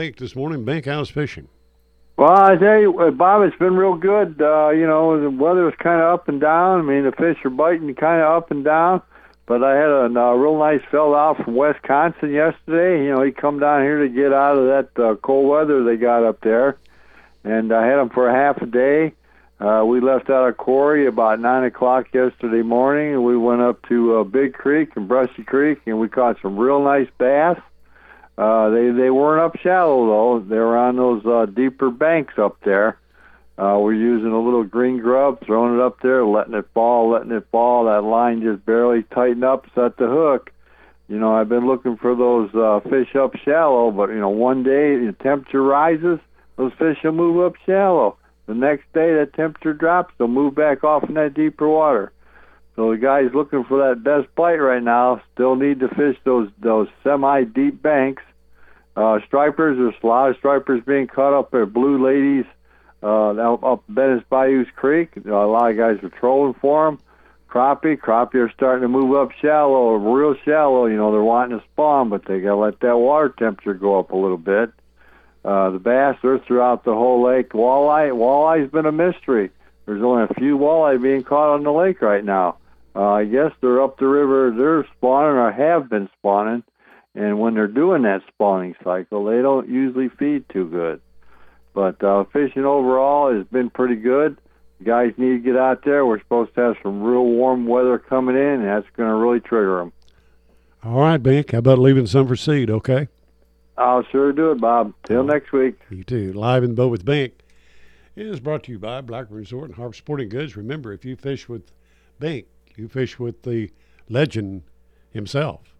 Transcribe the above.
Bink this morning. Bink, how's fishing? Well, I tell you, Bob, it's been real good. The weather was kind of up and down. I mean, the fish are biting kind of up and down. But I had a real nice fella out from Wisconsin yesterday. He come down here to get out of that cold weather they got up there. And I had him for a half a day. We left out of Quarry about 9 o'clock yesterday morning, and we went up to Big Creek and Brushy Creek, and we caught some real nice bass. They weren't up shallow though. They were on those deeper banks up there. We're using a little green grub, throwing it up there, letting it fall. That line just barely tightened up, set the hook. I've been looking for those fish up shallow, but one day the temperature rises, those fish will move up shallow. The next day the temperature drops, they'll move back off in that deeper water. So the guys looking for that best bite right now still need to fish those semi-deep banks. Stripers, there's a lot of stripers being caught up at Blue Ladies up Bennett's Bayous Creek. A lot of guys are trolling for them. Crappie are starting to move up shallow, real shallow. They're wanting to spawn, but they got to let that water temperature go up a little bit. The bass, they're throughout the whole lake. Walleye's been a mystery. There's only a few walleye being caught on the lake right now. I guess they're up the river. They're spawning or have been spawning. And when they're doing that spawning cycle, they don't usually feed too good. But fishing overall has been pretty good. You guys need to get out there. We're supposed to have some real warm weather coming in, and that's going to really trigger them. All right, Bink. How about leaving some for seed, okay? I'll sure do it, Bob. Till next week. You too. Live in the boat with Bink. It is brought to you by Blackburn Resort and Harp Sporting Goods. Remember, if you fish with Bink, you fish with the legend himself.